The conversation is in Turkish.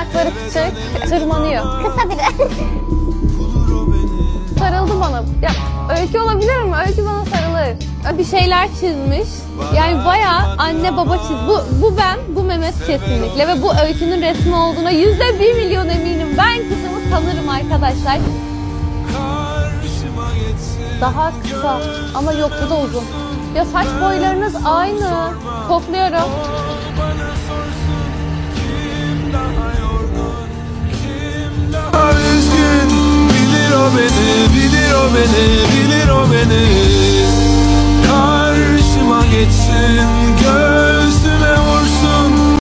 Ayakları küçük, tırmanıyor. Kısa biri. Sarıldı bana. Ya Öykü olabilir mi? Öykü bana sarılır. Bir şeyler çizmiş. Yani bayağı anne baba bu ben, bu Mehmet kesinlikle. Ve bu Öykü'nün resmi olduğuna %1.000.000 eminim. Ben kızımı tanırım arkadaşlar. Daha kısa ama yok, bu da uzun. Ya saç boylarınız aynı. Kokluyorum. Bilir o beni, bilir o beni, bilir o beni. Karşıma geçsin.